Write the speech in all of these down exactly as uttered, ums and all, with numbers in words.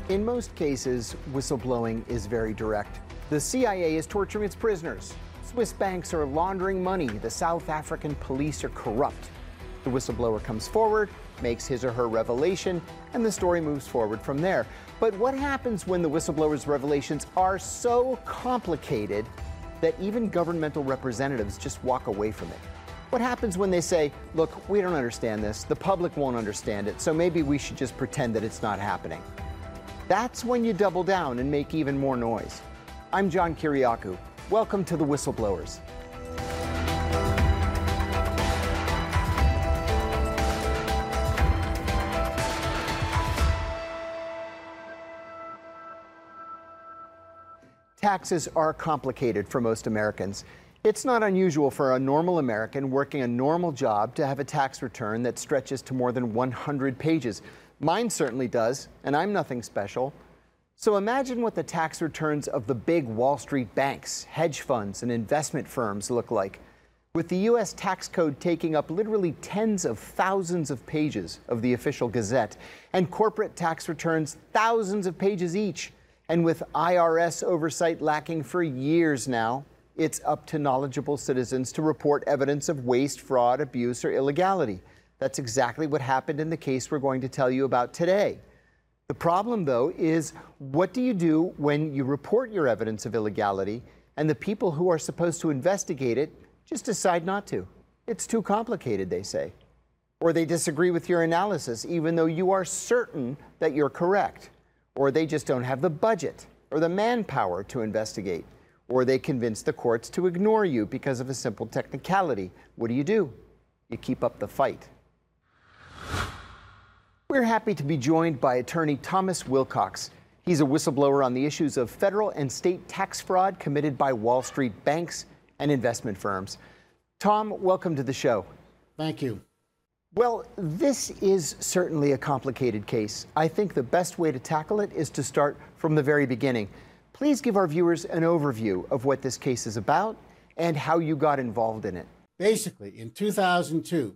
In most cases, whistleblowing is very direct. The C I A is torturing its prisoners. Swiss banks are laundering money. The South African police are corrupt. The whistleblower comes forward, makes his or her revelation, and the story moves forward from there. But what happens when the whistleblower's revelations are so complicated that even governmental representatives just walk away from it? What happens when they say, look, we don't understand this, the public won't understand it, so maybe we should just pretend that it's not happening? That's when you double down and make even more noise. I'm John Kiriakou. Welcome to The Whistleblowers. Taxes are complicated for most Americans. It's not unusual for a normal American working a normal job to have a tax return that stretches to more than one hundred pages. Mine certainly does, and I'm nothing special. So imagine what the tax returns of the big Wall Street banks, hedge funds, and investment firms look like. With the U S tax code taking up literally tens of thousands of pages of the official Gazette, and corporate tax returns thousands of pages each, and with I R S oversight lacking for years now, it's up to knowledgeable citizens to report evidence of waste, fraud, abuse, or illegality. That's exactly what happened in the case we're going to tell you about today. The problem, though, is what do you do when you report your evidence of illegality and the people who are supposed to investigate it just decide not to? It's too complicated, they say. Or they disagree with your analysis, even though you are certain that you're correct. Or they just don't have the budget or the manpower to investigate. Or they convince the courts to ignore you because of a simple technicality. What do you do? You keep up the fight. We're happy to be joined by attorney Thomas Wilcox. He's a whistleblower on the issues of federal and state tax fraud committed by Wall Street banks and investment firms. Tom, welcome to the show. Thank you. Well, this is certainly a complicated case. I think the best way to tackle it is to start from the very beginning. Please give our viewers an overview of what this case is about and how you got involved in it. Basically, in two thousand two,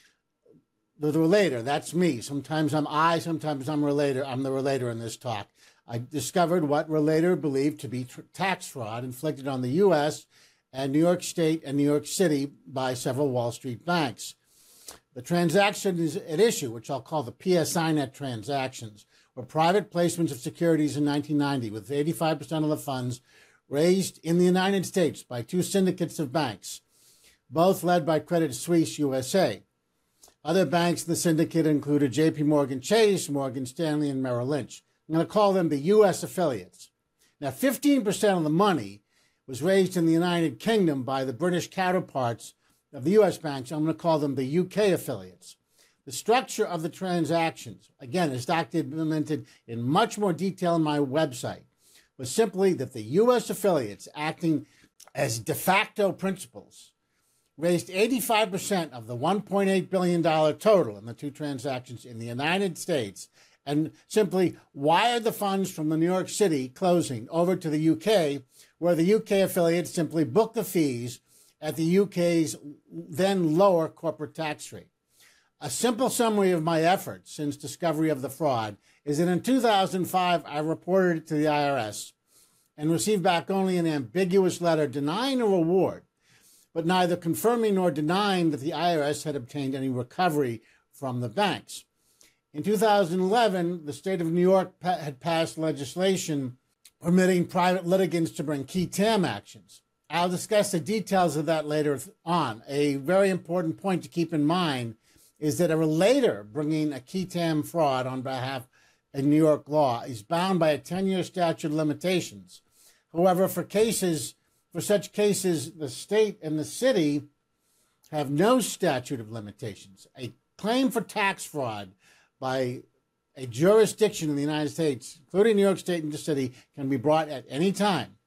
the relator, that's me. Sometimes I'm I, sometimes I'm relator. I'm the relator in this talk. I discovered what relator believed to be tr- tax fraud inflicted on the U S and New York State and New York City by several Wall Street banks. The transaction is at issue, which I'll call the P S I net transactions, were private placements of securities in nineteen ninety, with eighty-five percent of the funds raised in the United States by two syndicates of banks, both led by Credit Suisse U S A. Other banks in the syndicate included J P Morgan Chase, Morgan Stanley, and Merrill Lynch. I'm going to call them the U S affiliates. Now, fifteen percent of the money was raised in the United Kingdom by the British counterparts of the U S banks. I'm going to call them the U K affiliates. The structure of the transactions, again, is documented in much more detail on my website, was simply that the U S affiliates, acting as de facto principals, raised eighty-five percent of the one point eight billion dollars total in the two transactions in the United States, and simply wired the funds from the New York City closing over to the U K, where the U K affiliates simply booked the fees at the U K's then lower corporate tax rate. A simple summary of my efforts since discovery of the fraud is that in two thousand five, I reported it to the I R S and received back only an ambiguous letter denying a reward, but neither confirming nor denying that the I R S had obtained any recovery from the banks. In two thousand eleven, the state of New York pa- had passed legislation permitting private litigants to bring qui tam actions. I'll discuss the details of that later on. A very important point to keep in mind is that a relator bringing a qui tam fraud on behalf of New York law is bound by a ten-year statute of limitations. However, for cases For such cases, the state and the city have no statute of limitations. A claim for tax fraud by a jurisdiction in the United States, including New York State and the city, can be brought at any time.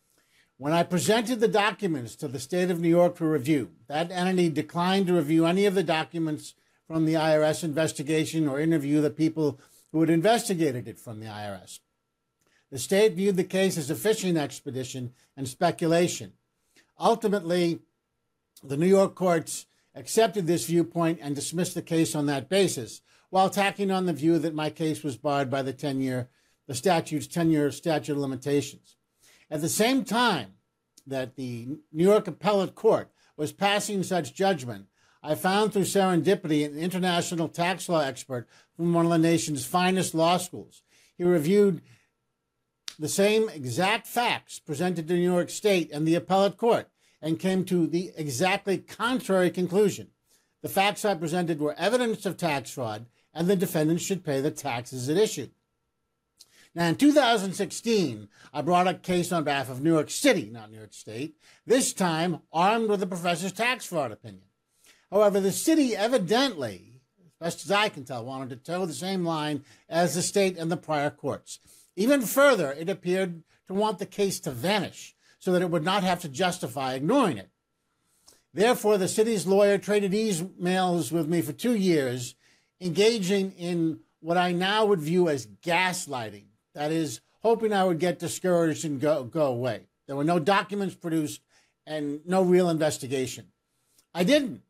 When I presented the documents to the state of New York for review, that entity declined to review any of the documents from the I R S investigation or interview the people who had investigated it from the I R S. The state viewed the case as a fishing expedition and speculation. Ultimately, the New York courts accepted this viewpoint and dismissed the case on that basis, while tacking on the view that my case was barred by the ten-year the statute's ten-year statute of limitations. At the same time that the New York Appellate Court was passing such judgment, I found through serendipity an international tax law expert from one of the nation's finest law schools. He reviewed the same exact facts presented to New York State and the Appellate Court and came to the exactly contrary conclusion. The facts I presented were evidence of tax fraud, and the defendants should pay the taxes at issue. Now, in two thousand sixteen, I brought a case on behalf of New York City, not New York State, this time armed with the professor's tax fraud opinion. However, the city evidently, as best as I can tell, wanted to toe the same line as the state and the prior courts. Even further, it appeared to want the case to vanish so that it would not have to justify ignoring it. Therefore, the city's lawyer traded emails with me for two years, engaging in what I now would view as gaslighting. That is, hoping I would get discouraged and go, go away. There were no documents produced and no real investigation. I didn't.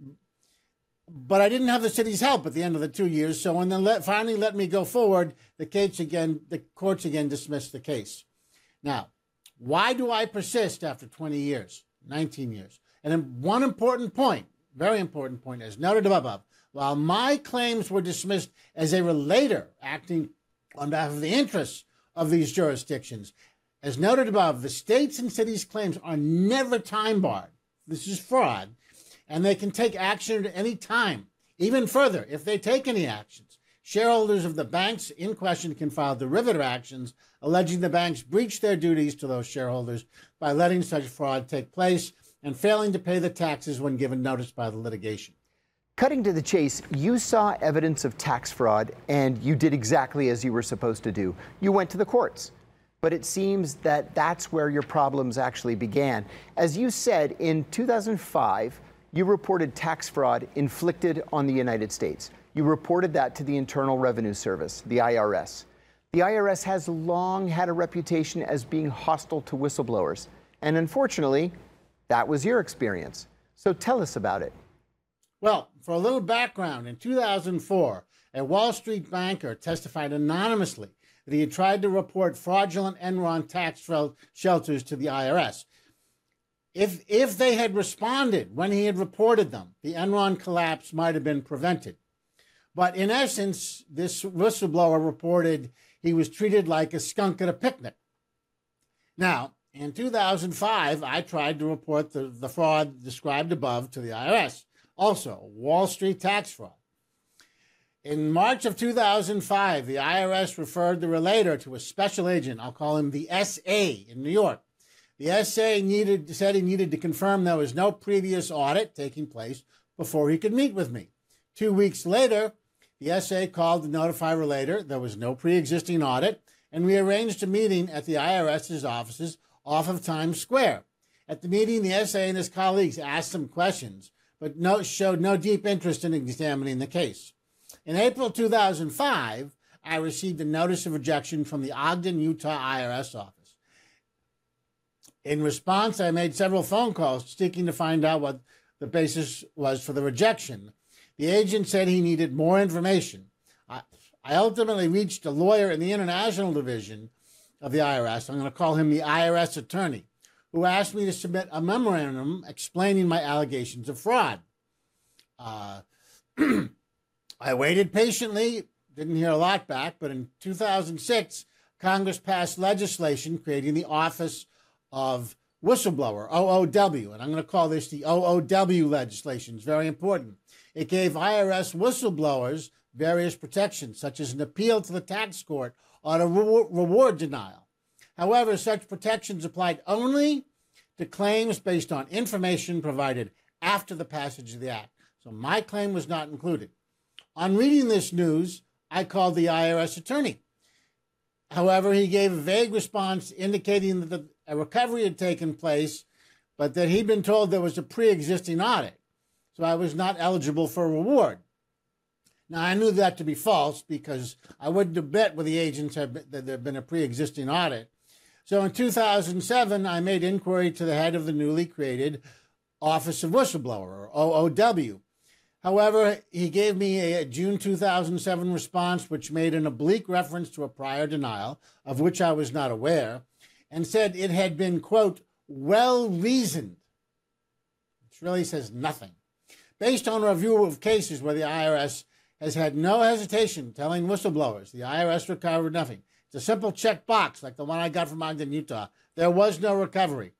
But I didn't have the city's help at the end of the two years, so when they let, finally let me go forward, the case again, the courts again dismissed the case. Now, why do I persist after twenty years, nineteen years? And then one important point, very important point, as noted above, while my claims were dismissed as a relator acting on behalf of the interests of these jurisdictions, as noted above, the states and cities' claims are never time barred. This is fraud. And they can take action at any time. Even further, if they take any actions, shareholders of the banks in question can file derivative actions alleging the banks breached their duties to those shareholders by letting such fraud take place and failing to pay the taxes when given notice by the litigation. Cutting to the chase, you saw evidence of tax fraud and you did exactly as you were supposed to do. You went to the courts. But it seems that that's where your problems actually began. As you said, in two thousand five, you reported tax fraud inflicted on the United States. You reported that to the Internal Revenue Service, the I R S. The I R S has long had a reputation as being hostile to whistleblowers. And unfortunately, that was your experience. So tell us about it. Well, for a little background, in two thousand four, a Wall Street banker testified anonymously that he had tried to report fraudulent Enron tax shelters to the I R S. If, if they had responded when he had reported them, the Enron collapse might have been prevented. But in essence, this whistleblower reported he was treated like a skunk at a picnic. Now, in two thousand five, I tried to report the, the fraud described above to the I R S, also Wall Street tax fraud. In March of two thousand five, the I R S referred the relator to a special agent, I'll call him the S A in New York. The S A needed, said he needed to confirm there was no previous audit taking place before he could meet with me. Two weeks later, the S A called to notify relator there was no pre-existing audit, and we arranged a meeting at the I R S's offices off of Times Square. At the meeting, the S A and his colleagues asked some questions, but no, showed no deep interest in examining the case. In April two thousand five, I received a notice of rejection from the Ogden, Utah I R S office. In response, I made several phone calls seeking to find out what the basis was for the rejection. The agent said he needed more information. I, I ultimately reached a lawyer in the international division of the I R S. I'm going to call him the I R S attorney, who asked me to submit a memorandum explaining my allegations of fraud. Uh, I waited patiently, didn't hear a lot back, but in two thousand six, Congress passed legislation creating the Office of Whistleblower, O O W, and I'm going to call this the O O W legislation. It's very important. It gave I R S whistleblowers various protections, such as an appeal to the tax court on a re- reward denial. However, such protections applied only to claims based on information provided after the passage of the act. So my claim was not included. On reading this news, I called the I R S attorney. However, he gave a vague response indicating that the, a recovery had taken place, but that he'd been told there was a pre-existing audit, so I was not eligible for a reward. Now, I knew that to be false because I wouldn't have bet with the agents had been, that there had been a pre-existing audit. So in two thousand seven, I made inquiry to the head of the newly created Office of Whistleblower, or O O W. However, he gave me a June two thousand seven response which made an oblique reference to a prior denial, of which I was not aware, and said it had been, quote, well-reasoned, which really says nothing, based on a review of cases where the I R S has had no hesitation telling whistleblowers the I R S recovered nothing. It's a simple check box like the one I got from Ogden, Utah. There was no recovery.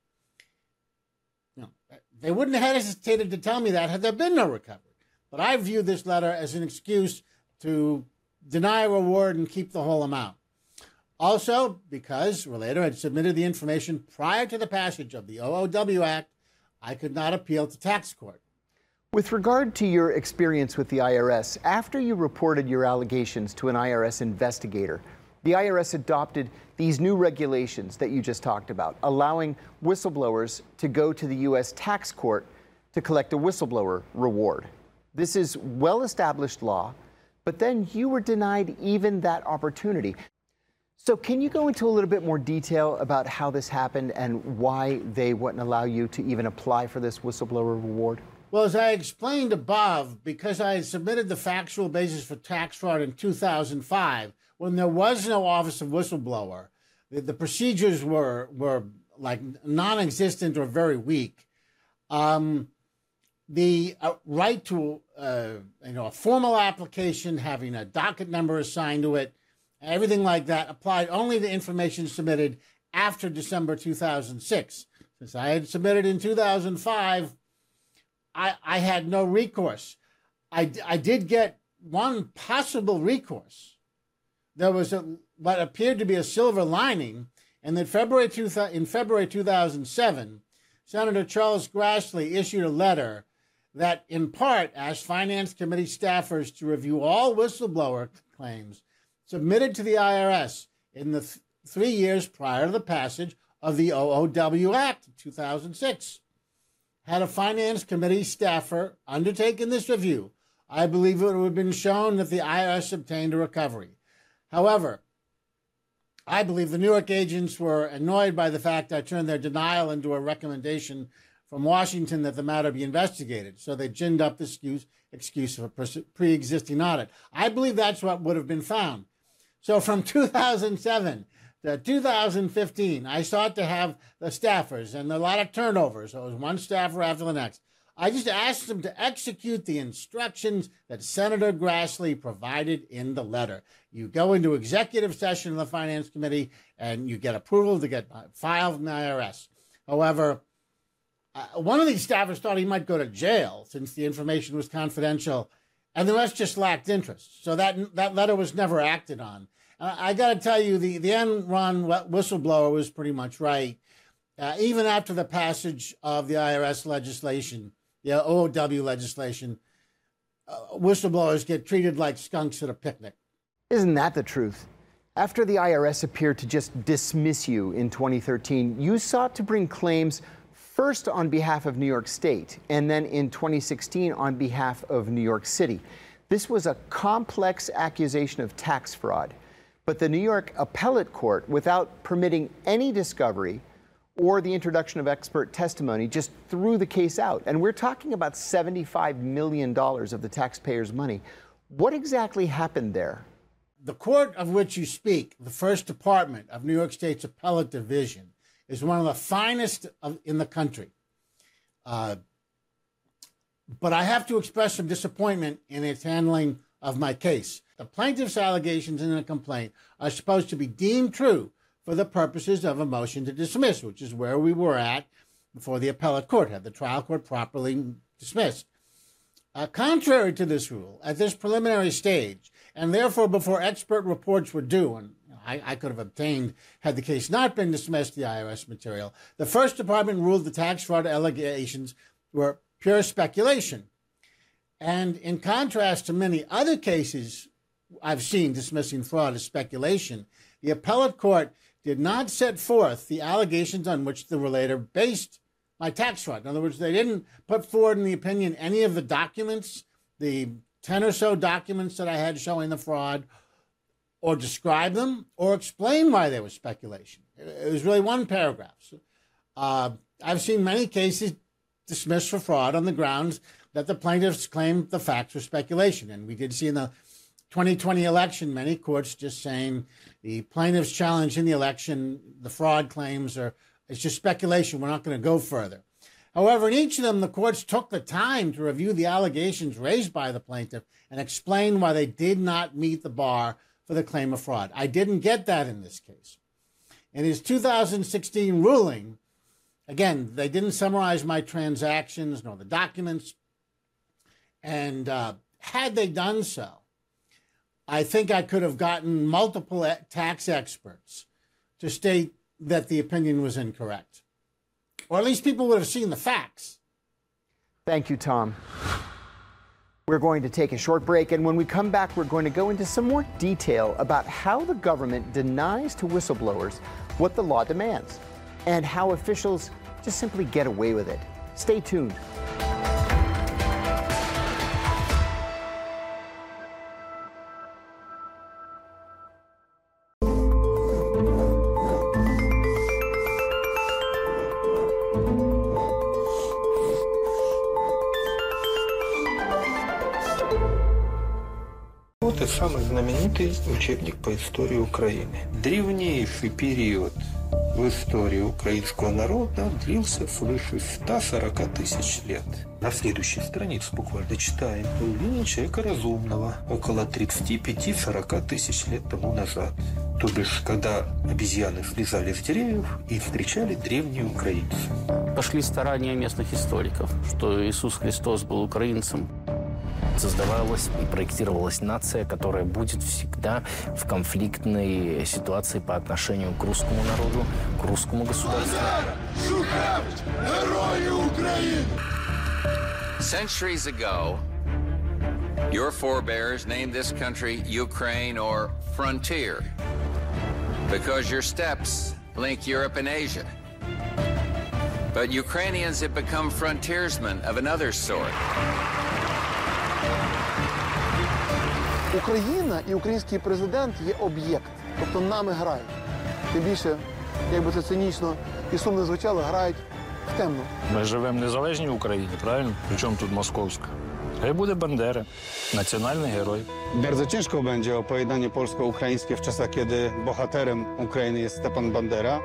You know, they wouldn't have hesitated to tell me that had there been no recovery. But I view this letter as an excuse to deny a reward and keep the whole amount. Also, because Relator had submitted the information prior to the passage of the O O W Act, I could not appeal to tax court. With regard to your experience with the I R S, after you reported your allegations to an I R S investigator, the I R S adopted these new regulations that you just talked about, allowing whistleblowers to go to the U S tax court to collect a whistleblower reward. This is well-established law, but then you were denied even that opportunity. So can you go into a little bit more detail about how this happened and why they wouldn't allow you to even apply for this whistleblower reward? Well, as I explained above, because I had submitted the factual basis for tax fraud in two thousand five, when there was no Office of Whistleblower, the, the procedures were, were like non-existent or very weak. Um, the uh, right to uh, you know, a formal application, having a docket number assigned to it, everything like that applied only to information submitted after December two thousand six. Since I had submitted in two thousand five, I, I had no recourse. I, I did get one possible recourse. There was a, what appeared to be a silver lining, and that February two, in February two thousand seven, Senator Charles Grassley issued a letter that in part asked Finance Committee staffers to review all whistleblower claims submitted to the I R S in the th- three years prior to the passage of the O O W Act of two thousand six. Had a Finance Committee staffer undertaken this review, I believe it would have been shown that the I R S obtained a recovery. However, I believe the New York agents were annoyed by the fact I turned their denial into a recommendation from Washington that the matter be investigated, so they ginned up the excuse, excuse of a pre-existing audit. I believe that's what would have been found. So from two thousand seven to two thousand fifteen, I sought to have the staffers, and a lot of turnovers. So it was one staffer after the next. I just asked them to execute the instructions that Senator Grassley provided in the letter. You go into executive session of the Finance Committee, and you get approval to get filed in the I R S. However, uh, one of these staffers thought he might go to jail since the information was confidential, and the rest just lacked interest. So that that letter was never acted on. Uh, I got to tell you, the, the Enron whistleblower was pretty much right. Uh, even after the passage of the I R S legislation, the O O W legislation, uh, whistleblowers get treated like skunks at a picnic. Isn't that the truth? After the I R S appeared to just dismiss you in twenty thirteen, you sought to bring claims first on behalf of New York State, and then in twenty sixteen on behalf of New York City. This was a complex accusation of tax fraud, but the New York Appellate Court, without permitting any discovery or the introduction of expert testimony, just threw the case out. And we're talking about seventy-five million dollars of the taxpayers' money. What exactly happened there? The court of which you speak, the First Department of New York State's Appellate Division, is one of the finest of, in the country. Uh, but I have to express some disappointment in its handling of my case. The plaintiff's allegations in the complaint are supposed to be deemed true for the purposes of a motion to dismiss, which is where we were at before the appellate court had the trial court properly dismissed. Uh, contrary to this rule, at this preliminary stage, and therefore before expert reports were due, and I, I could have obtained had the case not been dismissed, the I R S material, the First Department ruled the tax fraud allegations were pure speculation. And in contrast to many other cases I've seen dismissing fraud as speculation, the appellate court did not set forth the allegations on which the relator based my tax fraud. In other words, they didn't put forward in the opinion any of the documents, the ten or so documents that I had showing the fraud, or describe them, or explain why they were speculation. It was really one paragraph. So, uh, I've seen many cases dismissed for fraud on the grounds that the plaintiffs claimed the facts were speculation. And we did see in the twenty twenty election, many courts just saying the plaintiffs challenged in the election, the fraud claims are, it's just speculation. We're not going to go further. However, in each of them, the courts took the time to review the allegations raised by the plaintiff and explain why they did not meet the bar for the claim of fraud. I didn't get that in this case. In his two thousand sixteen ruling, again, they didn't summarize my transactions nor the documents. And uh, had they done so, I think I could have gotten multiple tax experts to state that the opinion was incorrect. Or at least people would have seen the facts. Thank you, Tom. We're going to take a short break, and when we come back, we're going to go into some more detail about how the government denies to whistleblowers what the law demands, and how officials just simply get away with it. Stay tuned. Это самый знаменитый учебник по истории Украины. Древнейший период в истории украинского народа длился свыше ста сорока тысяч лет. На следующей странице буквально читаем появление человека разумного около тридцати пяти — сорока тысяч лет тому назад. То бишь, когда обезьяны слезали с деревьев и встречали древние украинцы. Пошли старания местных историков, что Иисус Христос был украинцем. Создавалась и проектировалась нация, которая будет всегда в конфликтной ситуации по отношению к русскому народу, к русскому государству. Centuries ago, your forebears named this country Ukraine or Frontier because your steppes link Europe and Asia. But Ukrainians have become frontiersmen of another sort. Україна і український президент є об'єкт, тобто нами грають. Тим більше, як би це цинічно і сумно звучало, грають в темну. Ми живемо в незалежній Україні, правильно? Причому тут московська. Хай буде Бандера, nacionalny heroj. Bardzo ciężko będzie opowiadanie polsko-ukraińskie w czasach, kiedy bohaterem Ukrainy jest Stepan Bandera.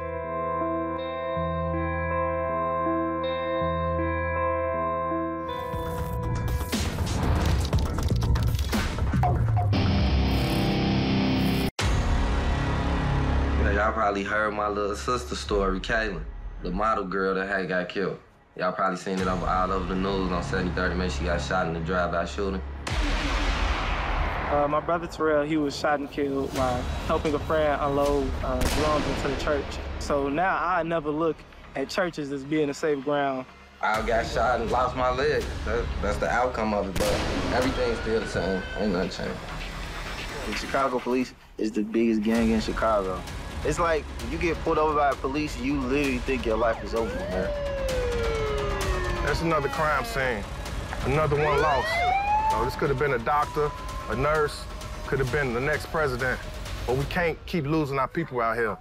Y'all probably heard my little sister story, Kaylin, the model girl that had got killed. Y'all probably seen it over, all over the news on seventy thirty. Man, she got shot in the drive-by shooting. Uh, my brother Terrell, he was shot and killed while helping a friend unload uh, drums into the church. So now I never look at churches as being a safe ground. I got shot and lost my leg. That, that's the outcome of it, but everything's still the same. Ain't nothing changed. The Chicago police is the biggest gang in Chicago. It's like when you get pulled over by the police, you literally think your life is over, man. That's another crime scene. Another one lost. So this could have been a doctor, a nurse, could have been the next president, but we can't keep losing our people out here.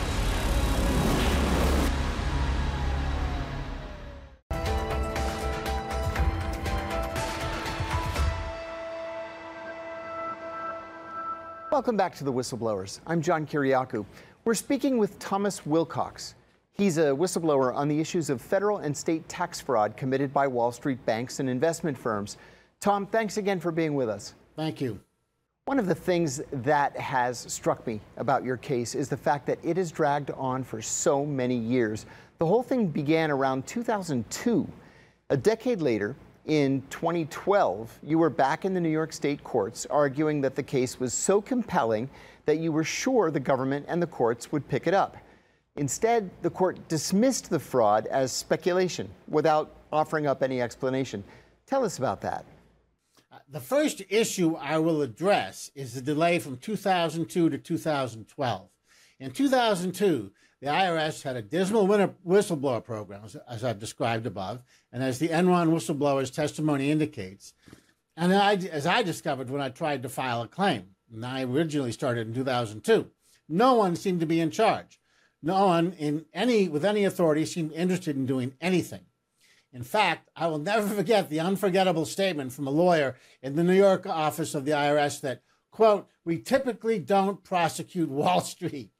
Welcome back to The Whistleblowers. I'm John Kiriakou. We're speaking with Thomas Wilcox. He's a whistleblower on the issues of federal and state tax fraud committed by Wall Street banks and investment firms. Tom, thanks again for being with us. Thank you. One of the things that has struck me about your case is the fact that it has dragged on for so many years. The whole thing began around two thousand two. A decade later, in twenty twelve, you were back in the New York State courts arguing that the case was so compelling that you were sure the government and the courts would pick it up. Instead, the court dismissed the fraud as speculation without offering up any explanation. Tell us about that. The first issue I will address is the delay from two thousand two to two thousand twelve. In two thousand two, the I R S had a dismal winter whistleblower program, as I've described above, and as the Enron whistleblower's testimony indicates, and I, as I discovered when I tried to file a claim, and I originally started in two thousand two, no one seemed to be in charge. No one in any with any authority seemed interested in doing anything. In fact, I will never forget the unforgettable statement from a lawyer in the New York office of the I R S that, quote, "we typically don't prosecute Wall Street."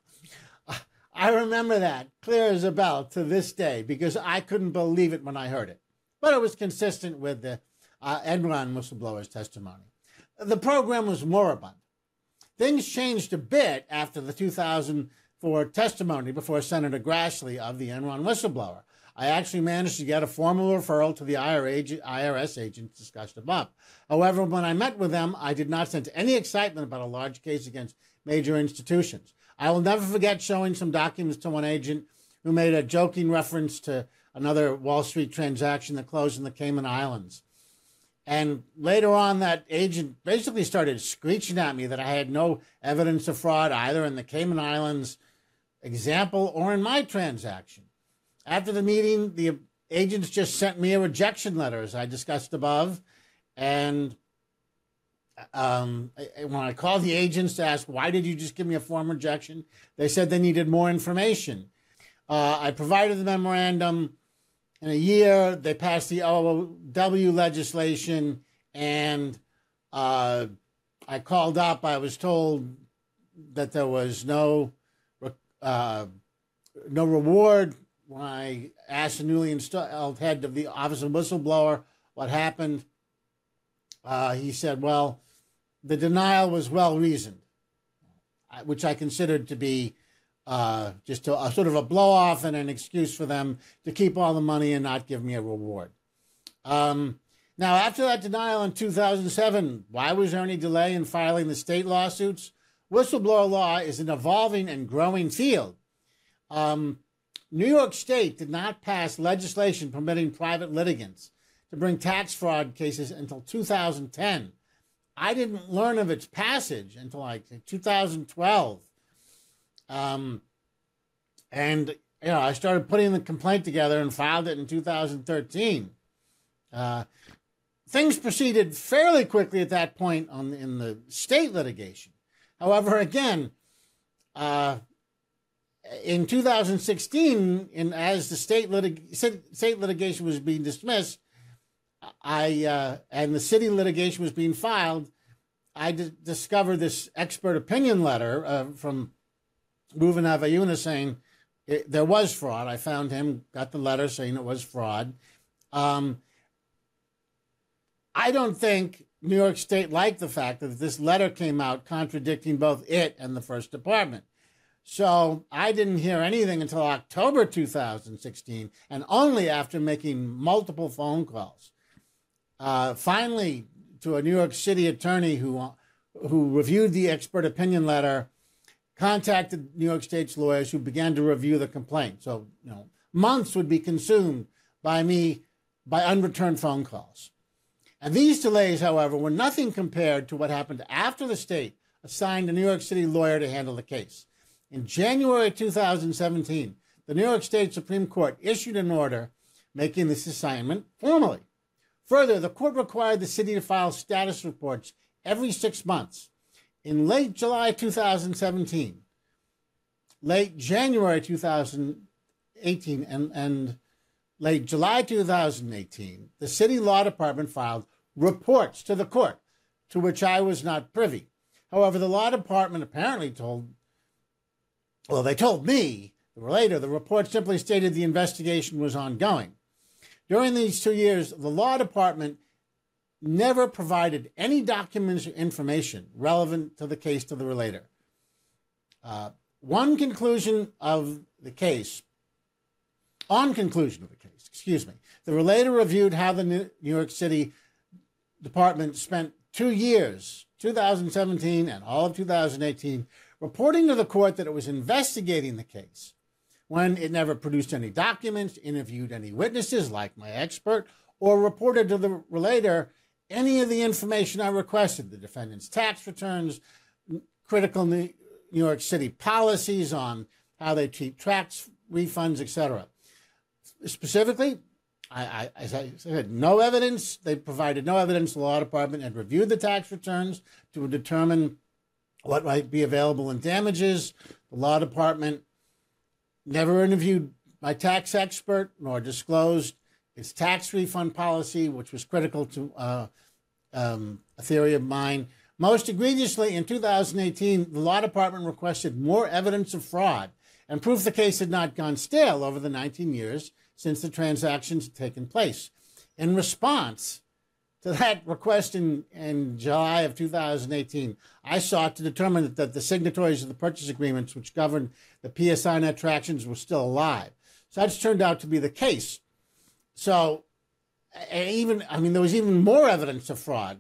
I remember that clear as a bell to this day because I couldn't believe it when I heard it. But it was consistent with the uh, Enron whistleblower's testimony. The program was moribund. Things changed a bit after the two thousand four testimony before Senator Grassley of the Enron whistleblower. I actually managed to get a formal referral to the I R S agents discussed above. However, when I met with them, I did not sense any excitement about a large case against major institutions. I will never forget showing some documents to one agent who made a joking reference to another Wall Street transaction that closed in the Cayman Islands. And later on, that agent basically started screeching at me that I had no evidence of fraud either in the Cayman Islands example or in my transaction. After the meeting, the agents just sent me a rejection letter, as I discussed above. And um, when I called the agents to ask, why did you just give me a form rejection? They said they needed more information. Uh, I provided the memorandum. In a year, they passed the O O W legislation, and uh, I called up. I was told that there was no uh, no reward. When I asked the newly installed head of the Office of Whistleblower what happened, uh, he said, well, the denial was well-reasoned, which I considered to be uh, just a, a sort of a blow-off and an excuse for them to keep all the money and not give me a reward. Um, now, after that denial in two thousand seven, why was there any delay in filing the state lawsuits? Whistleblower law is an evolving and growing field. Um, New York State did not pass legislation permitting private litigants to bring tax fraud cases until two thousand ten. I didn't learn of its passage until like two thousand twelve. Um, and, you know, I started putting the complaint together and filed it in two thousand thirteen. Uh, things proceeded fairly quickly at that point on in the state litigation. However, again, uh, in two thousand sixteen, in, as the state, litig state litigation was being dismissed, I uh, and the city litigation was being filed, I discovered this expert opinion letter uh, from Reuven Avayuna saying it, there was fraud. I found him, got the letter saying it was fraud. Um, I don't think New York State liked the fact that this letter came out contradicting both it and the First Department. So I didn't hear anything until October two thousand sixteen, and only after making multiple phone calls. Uh, finally, to a New York City attorney who, who reviewed the expert opinion letter, contacted New York State's lawyers who began to review the complaint. So, you know, months would be consumed by me by unreturned phone calls. And these delays, however, were nothing compared to what happened after the state assigned a New York City lawyer to handle the case. In January two thousand seventeen, the New York State Supreme Court issued an order making this assignment formally. Further, the court required the city to file status reports every six months. In late July two thousand seventeen, late January two thousand eighteen, and, and late July two thousand eighteen, the city law department filed reports to the court, to which I was not privy. However, the law department apparently told, well, they told me, later, the report simply stated the investigation was ongoing. During these two years, the law department never provided any documents or information relevant to the case to the relator. Uh, one conclusion of the case, on conclusion of the case, excuse me, the relator reviewed how the New York City Department spent two years, two thousand seventeen and all of two thousand eighteen, reporting to the court that it was investigating the case, when it never produced any documents, interviewed any witnesses like my expert, or reported to the relator any of the information I requested, the defendant's tax returns, critical New York City policies on how they treat tax refunds, et cetera. Specifically, I, I, as I said, no evidence. They provided no evidence. The law department had reviewed the tax returns to determine what might be available in damages. The law department never interviewed my tax expert nor disclosed its tax refund policy, which was critical to uh, um, a theory of mine. Most egregiously, in two thousand eighteen, the law department requested more evidence of fraud and proof the case had not gone stale over the nineteen years since the transactions had taken place. In response to that request in, in July of two thousand eighteen, I sought to determine that, that the signatories of the purchase agreements which governed the P S I net transactions were still alive. Such turned out to be the case. So, even I mean, there was even more evidence of fraud.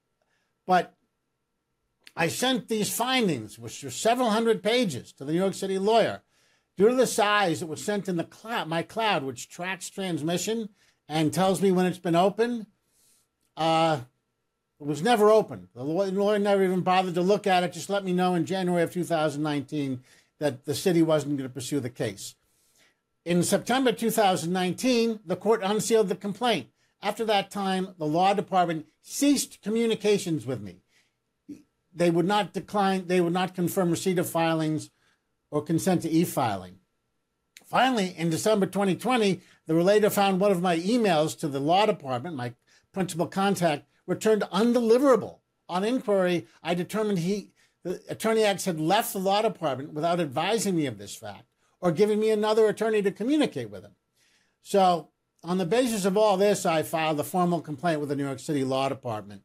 But I sent these findings, which were several hundred pages, to the New York City lawyer. Due to the size, it was sent in the cloud, my cloud, which tracks transmission and tells me when it's been opened. Uh, it was never opened. The lawyer never even bothered to look at it, just let me know in January of two thousand nineteen that the city wasn't going to pursue the case. In September two thousand nineteen, the court unsealed the complaint. After that time, the law department ceased communications with me. They would not decline, they would not confirm receipt of filings or consent to e-filing. Finally, in December twenty twenty, the relator found one of my emails to the law department, my principal contact, returned undeliverable. On inquiry, I determined he, the Attorney X had left the law department without advising me of this fact or giving me another attorney to communicate with him. So, on the basis of all this, I filed a formal complaint with the New York City Law Department,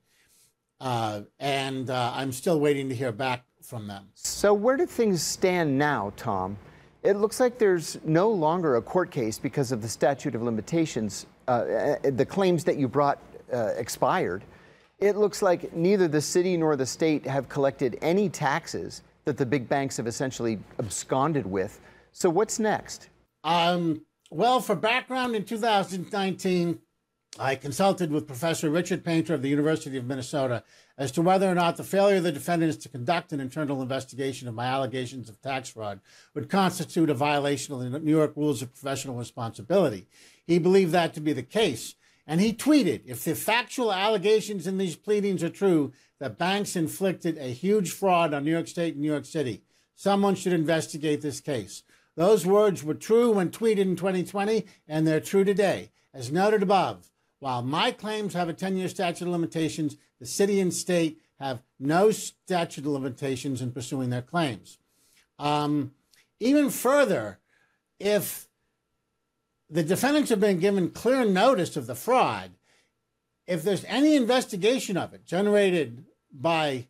uh, and uh, I'm still waiting to hear back from them. So where do things stand now, Tom? It looks like there's no longer a court case because of the statute of limitations. Uh, the claims that you brought uh, expired. It looks like neither the city nor the state have collected any taxes that the big banks have essentially absconded with. So what's next? Um, well, for background, in two thousand nineteen, I consulted with Professor Richard Painter of the University of Minnesota as to whether or not the failure of the defendants to conduct an internal investigation of my allegations of tax fraud would constitute a violation of the New York Rules of Professional Responsibility. He believed that to be the case, and he tweeted, if the factual allegations in these pleadings are true, that banks inflicted a huge fraud on New York State and New York City, someone should investigate this case. Those words were true when tweeted in twenty twenty, and they're true today. As noted above, while my claims have a ten-year statute of limitations, the city and state have no statute of limitations in pursuing their claims. Um, even further, if the defendants have been given clear notice of the fraud, if there's any investigation of it generated by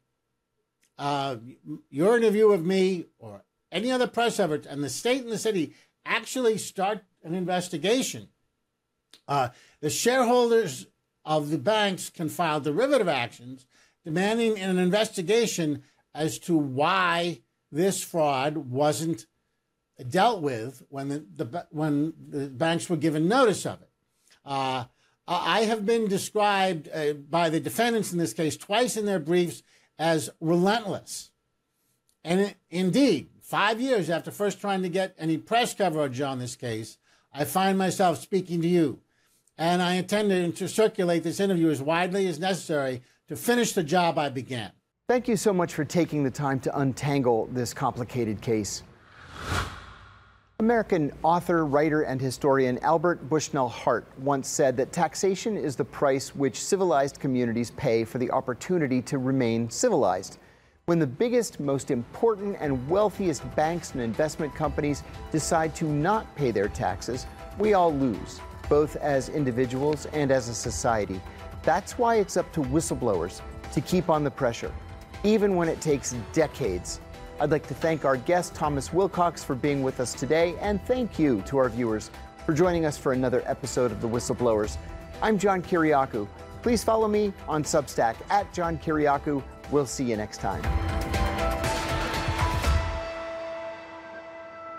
uh, your interview of me or any other press effort, and the state and the city actually start an investigation, uh, the shareholders of the banks can file derivative actions demanding an investigation as to why this fraud wasn't dealt with when the, the when the banks were given notice of it. Uh, I have been described uh, by the defendants in this case twice in their briefs as relentless. And it, indeed, five years after first trying to get any press coverage on this case, I find myself speaking to you. And I intend to circulate this interview as widely as necessary to finish the job I began. Thank you so much for taking the time to untangle this complicated case. American author, writer, and historian Albert Bushnell Hart once said that taxation is the price which civilized communities pay for the opportunity to remain civilized. When the biggest, most important, and wealthiest banks and investment companies decide to not pay their taxes, we all lose, both as individuals and as a society. That's why it's up to whistleblowers to keep on the pressure, even when it takes decades. I'd like to thank our guest, Thomas Wilcox, for being with us today, and thank you to our viewers for joining us for another episode of The Whistleblowers. I'm John Kiriakou. Please follow me on Substack at John Kiriakou. We'll see you next time.